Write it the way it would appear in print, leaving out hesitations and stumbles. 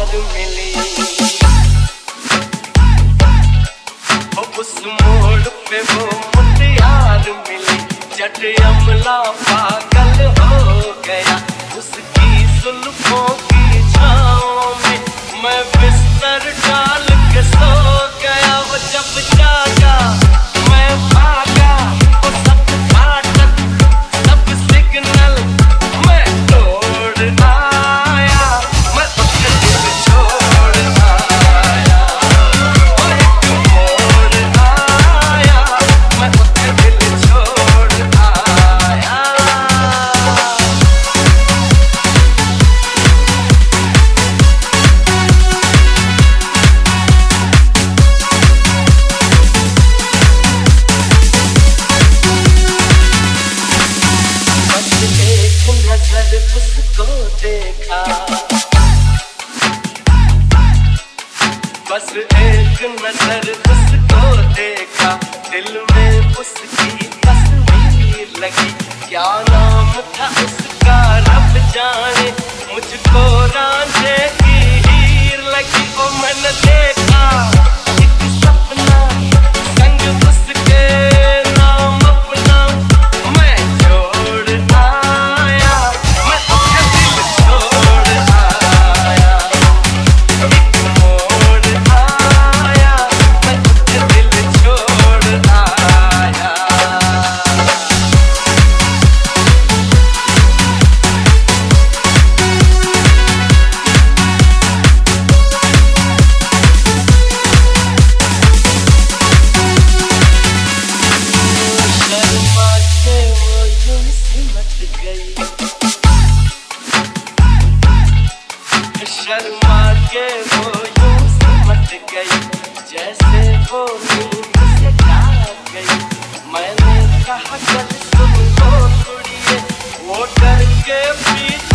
प्यार मिली। उस मोड़ पे वो मुटियार मिली, जट अमला पागल हो गया उसकी जुल्फों की छाँव में। मैं बिस्तर डाल के सो गया, वो जब जागा मैं भागा, वो सब फाटक सब सिग्नल मैं तोड़ आया, मैं उसके दिल छोड़ आया। वो एक मोड़ आया, मैं उसके दिल छोड़ आया। उसको देखा, बस एक नजर उसको देखा, दिल में उसकी तस्वीर लगी। क्या नाम था उसका रब जाने, मुझको रांझे की हीर लगी। ओ मैंने देखा एक सपना, संग उसके नाम अपना मैं छोड़ आया, मैं उसका दिल छोड़ आया। एक मोड़ आया, मैं उसका दिल छोड़ आया। शर्मा के वो यूं सिमट गई, शर्मा के वो यूं सिमट गई, जैसे वो नींद से जाग गई। मैंने कहा चल सुन लो कुड़िए, वो डर के पीछे